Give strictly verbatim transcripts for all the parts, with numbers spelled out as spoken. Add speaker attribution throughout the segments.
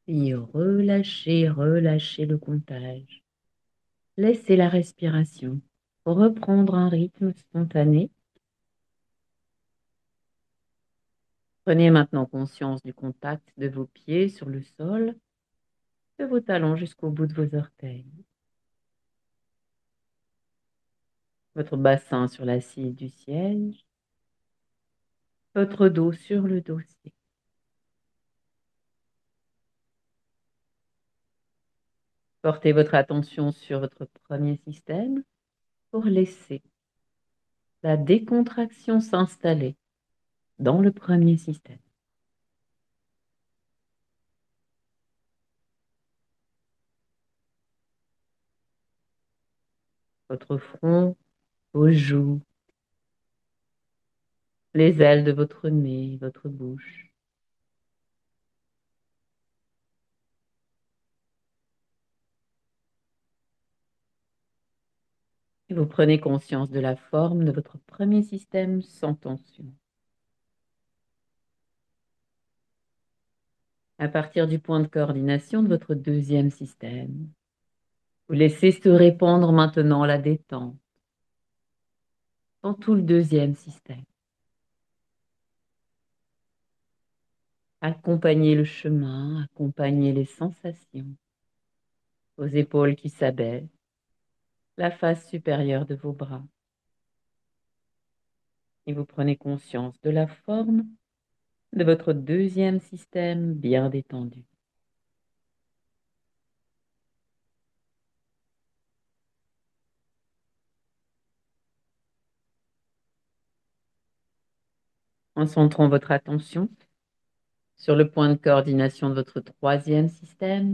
Speaker 1: Puis relâchez, relâchez le comptage. Laissez la respiration reprendre un rythme spontané. Prenez maintenant conscience du contact de vos pieds sur le sol, de vos talons jusqu'au bout de vos orteils. Votre bassin sur l'assise du siège, votre dos sur le dossier. Portez votre attention sur votre premier système pour laisser la décontraction s'installer dans le premier système. Votre front, vos joues, les ailes de votre nez, votre bouche. Et vous prenez conscience de la forme de votre premier système sans tension. À partir du point de coordination de votre deuxième système, vous laissez se répandre maintenant la détente dans tout le deuxième système. Accompagnez le chemin, accompagnez les sensations, vos épaules qui s'abaissent, la face supérieure de vos bras. Et vous prenez conscience de la forme de votre deuxième système bien détendu. En centrant votre attention sur le point de coordination de votre troisième système,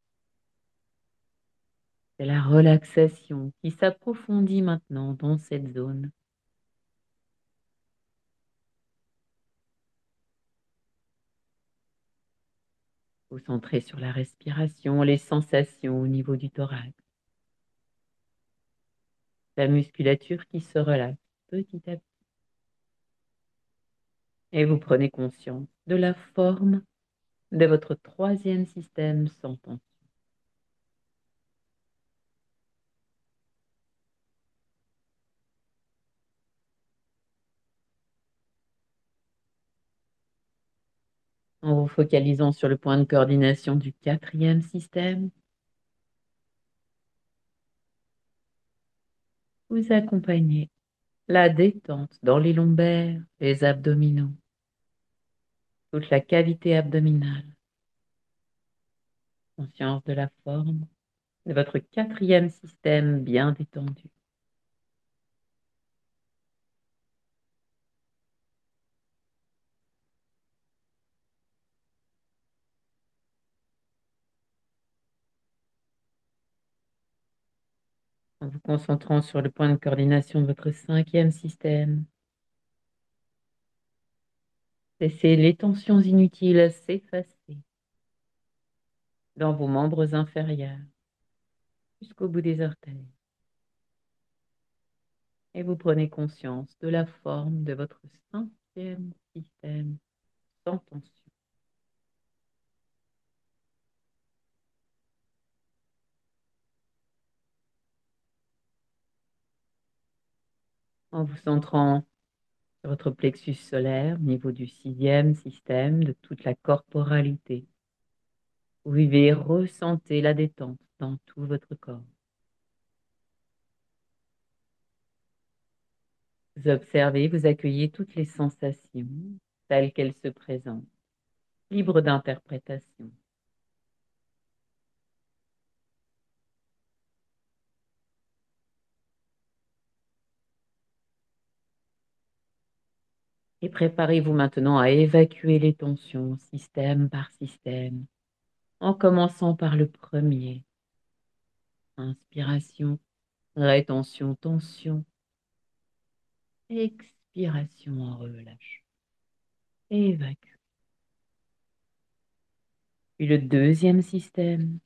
Speaker 1: c'est la relaxation qui s'approfondit maintenant dans cette zone. Vous centrez sur la respiration, les sensations au niveau du thorax, la musculature qui se relâche petit à petit. Et vous prenez conscience de la forme de votre troisième système sans tension. En vous focalisant sur le point de coordination du quatrième système, vous accompagnez la détente dans les lombaires, les abdominaux, toute la cavité abdominale. Conscience de la forme de votre quatrième système bien détendu. En vous concentrant sur le point de coordination de votre cinquième système, laissez les tensions inutiles s'effacer dans vos membres inférieurs jusqu'au bout des orteils. Et vous prenez conscience de la forme de votre cinquième système sans tension. En vous centrant sur votre plexus solaire, au niveau du sixième système, de toute la corporalité. Vous vivez, ressentez la détente dans tout votre corps. Vous observez, vous accueillez toutes les sensations telles qu'elles se présentent, libres d'interprétation. Et préparez-vous maintenant à évacuer les tensions, système par système, en commençant par le premier. Inspiration, rétention, tension. Expiration en relâche. Évacue. Puis le deuxième système.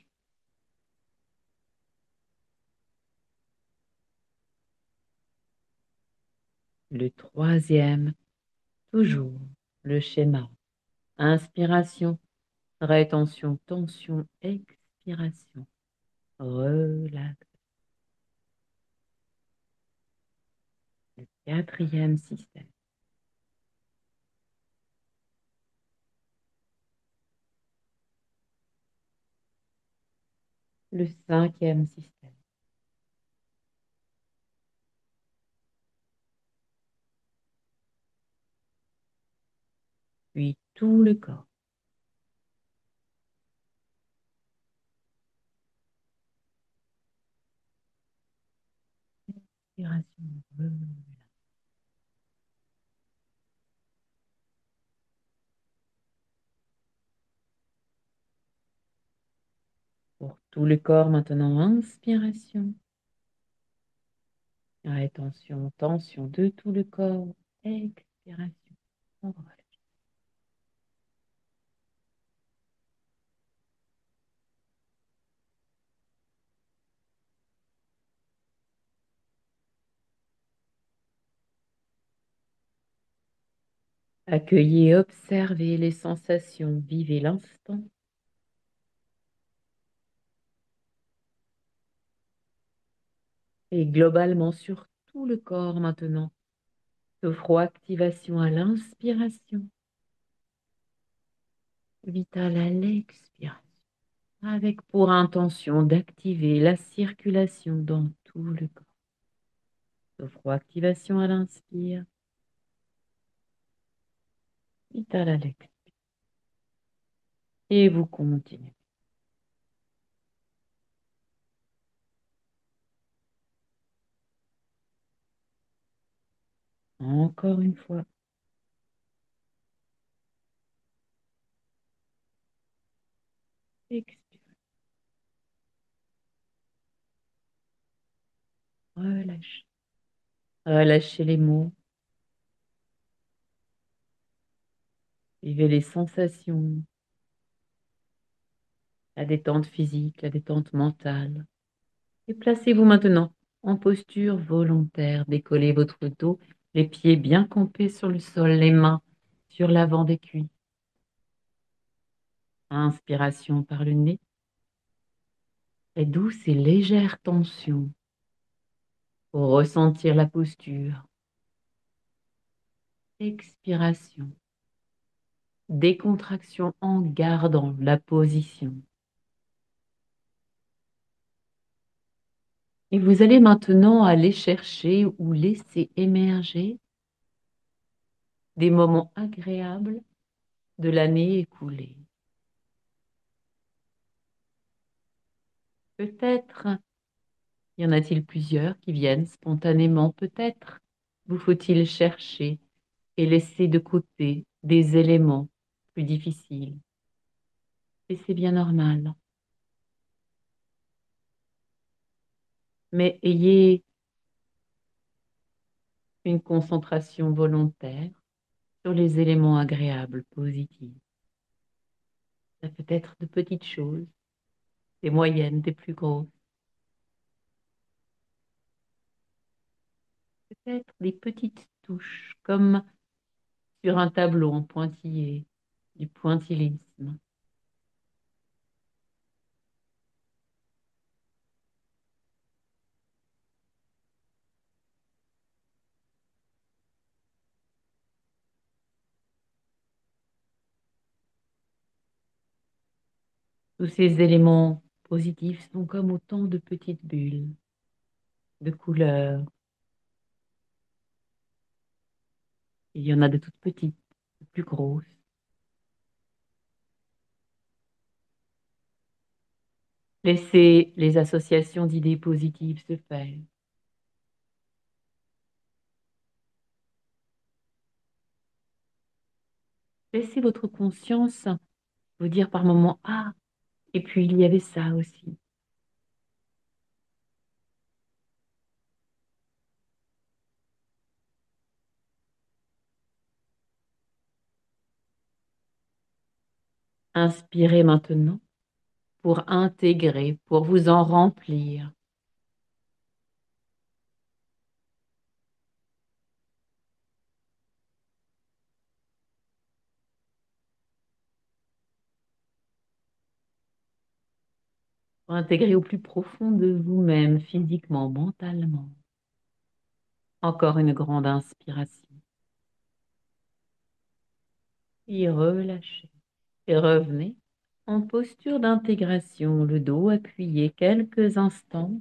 Speaker 1: Le troisième, toujours le schéma. Inspiration, Rétention, tension, expiration. Relax. Le quatrième système. Le cinquième système. Puis tout le corps. Expiration. Relax. Pour tout le corps maintenant, inspiration. Rétention, tension de tout le corps. Expiration. Relax. Accueillez et observez les sensations. Vivez l'instant. Et globalement sur tout le corps maintenant. Sophroactivation à l'inspiration. Vitale à l'expiration. Avec pour intention d'activer la circulation dans tout le corps. Sophroactivation à l'inspire. Vitale à l'expire. Et vous continuez. Encore une fois. Expire. Relâchez. Relâchez les mots. Vivez les sensations. La détente physique, la détente mentale. Et placez-vous maintenant en posture volontaire. Décollez votre dos, les pieds bien campés sur le sol, les mains sur l'avant des cuisses. Inspiration par le nez. Et douce et légère tension pour ressentir la posture. Expiration. Décontraction en gardant la position. Et vous allez maintenant aller chercher ou laisser émerger des moments agréables de l'année écoulée. Peut-être y en a-t-il plusieurs qui viennent spontanément, peut-être vous faut-il chercher et laisser de côté des éléments plus difficiles. Et c'est bien normal. Mais ayez une concentration volontaire sur les éléments agréables, positifs. Ça peut être de petites choses, des moyennes, des plus grosses. Peut-être des petites touches, comme sur un tableau en pointillé, du pointillisme. Tous ces éléments positifs sont comme autant de petites bulles, de couleurs. Il y en a de toutes petites, de plus grosses. Laissez les associations d'idées positives se faire. Laissez votre conscience vous dire par moments, ah, et puis il y avait ça aussi. Inspirez maintenant pour intégrer, pour vous en remplir. pour intégrer au plus profond de vous-même, physiquement, mentalement. Encore une grande inspiration. Puis relâchez. Et revenez en posture d'intégration, le dos appuyé quelques instants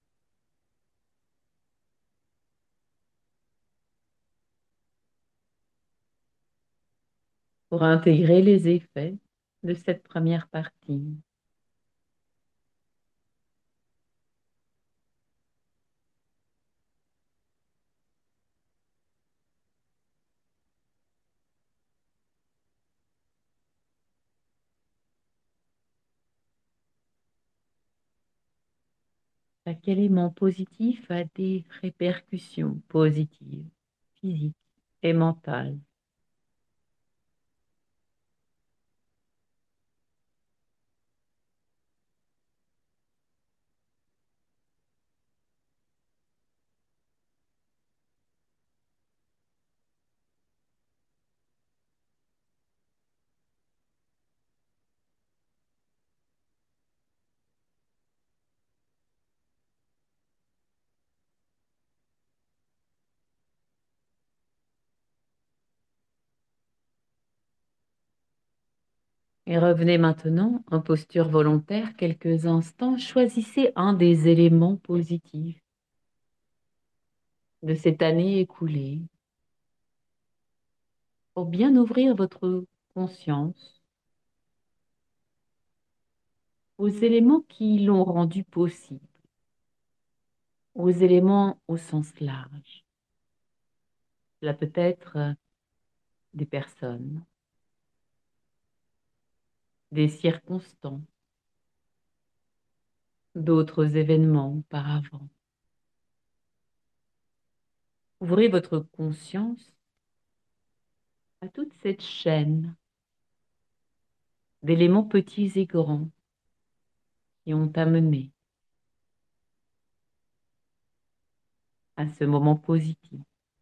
Speaker 1: pour intégrer les effets de cette première partie. Chaque élément positif a des répercussions positives, physiques et mentales. Et revenez maintenant en posture volontaire quelques instants. Choisissez un des éléments positifs de cette année écoulée pour bien ouvrir votre conscience aux éléments qui l'ont rendu possible, aux éléments au sens large. Cela peut être euh, des personnes, des circonstances, d'autres événements auparavant. Ouvrez votre conscience à toute cette chaîne d'éléments petits et grands qui ont amené à ce moment positif.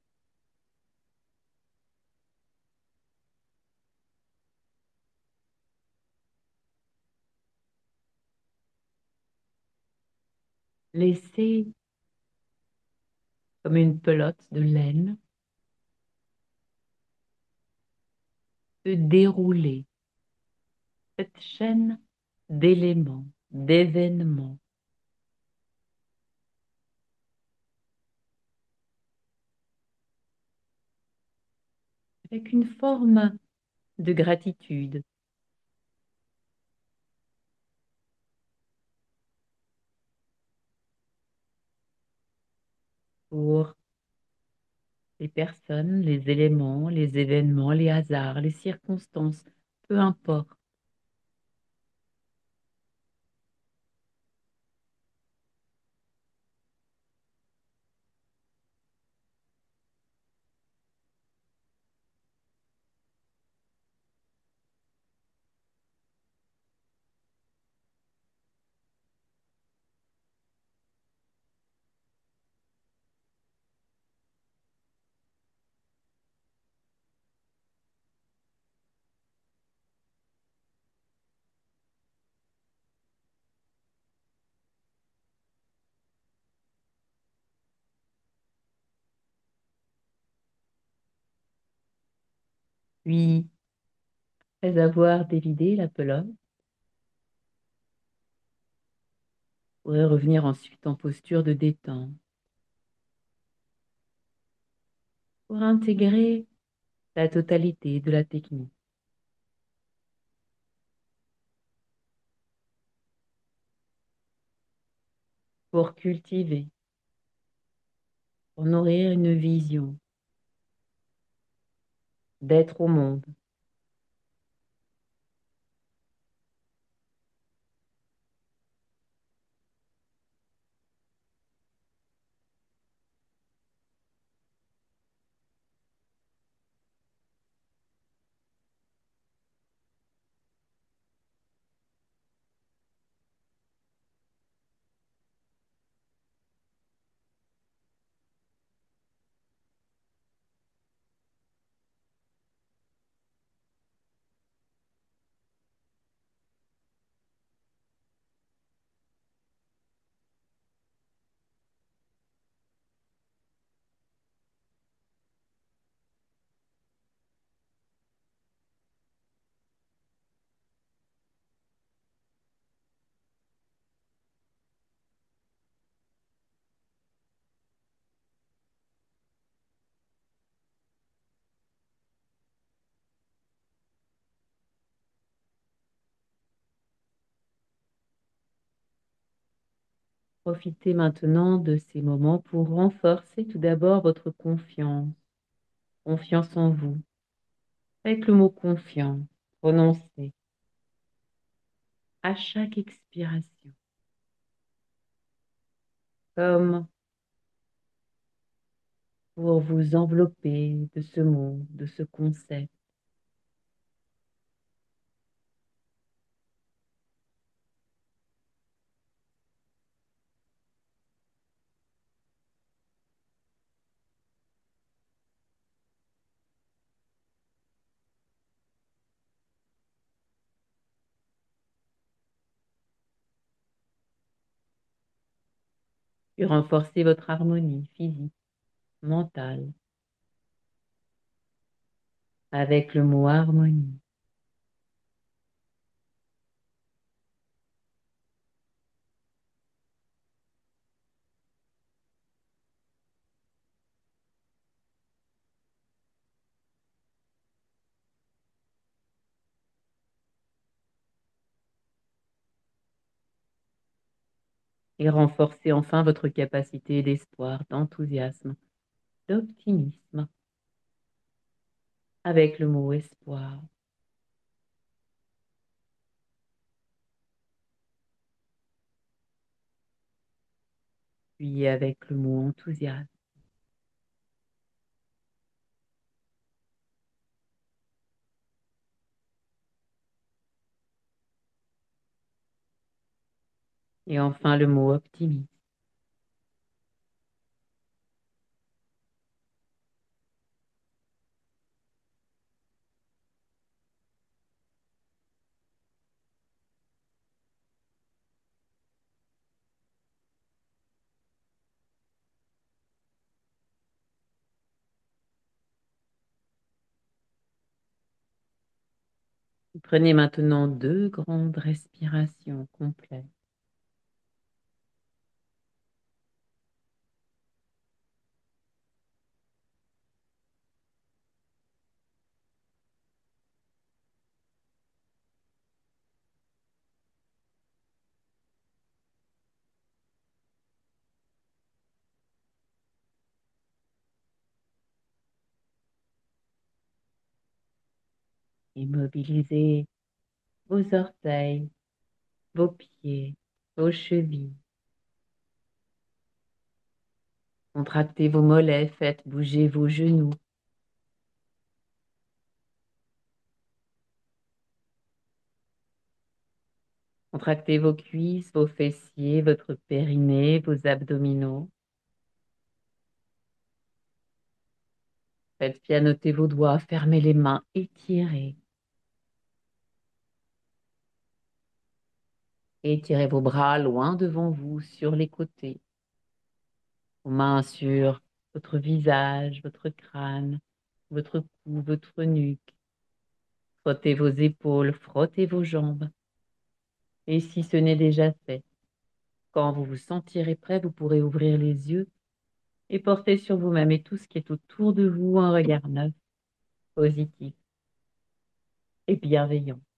Speaker 1: Laissez comme une pelote de laine se dérouler cette chaîne d'éléments, d'événements, avec une forme de gratitude pour les personnes, les éléments, les événements, les hasards, les circonstances, peu importe. Puis, après avoir dévidé la pelote, vous pourrez revenir ensuite en posture de détente pour intégrer la totalité de la technique, pour cultiver, pour nourrir une vision d'être au monde. Profitez maintenant de ces moments pour renforcer tout d'abord votre confiance, confiance en vous. Avec le mot confiance, prononcé à chaque expiration, comme pour vous envelopper de ce mot, de ce concept. Puis renforcez votre harmonie physique, mentale, avec le mot harmonie. Et renforcez enfin votre capacité d'espoir, d'enthousiasme, d'optimisme, avec le mot espoir. Puis avec le mot enthousiasme. Et enfin le mot optimisme. Prenez maintenant deux grandes respirations complètes. Immobilisez vos orteils, vos pieds, vos chevilles. Contractez vos mollets, faites bouger vos genoux. Contractez vos cuisses, vos fessiers, votre périnée, vos abdominaux. Faites pianoter vos doigts, fermez les mains, étirez. Étirez vos bras loin devant vous, sur les côtés. Vos mains sur votre visage, votre crâne, votre cou, votre nuque. Frottez vos épaules, frottez vos jambes. Et si ce n'est déjà fait, quand vous vous sentirez prêt, vous pourrez ouvrir les yeux et porter sur vous-même et tout ce qui est autour de vous un regard neuf, positif et bienveillant.